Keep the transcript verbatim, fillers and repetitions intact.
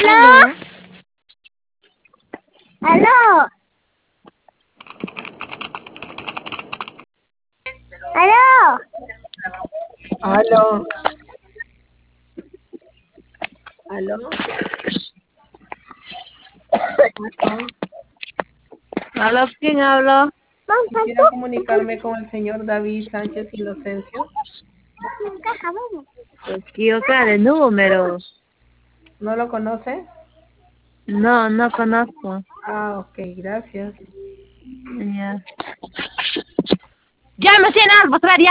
¿Aló? ¿Aló? ¿Aló? Aló. Aló. Aló. ¿Aló? ¿Quién habla? Quisiera comunicarme con el señor David Sánchez Inocencio. Equivocada de número. ¿No lo conoce? No, no conozco. Ah, ok, gracias. Ya. Ya me tiene algo,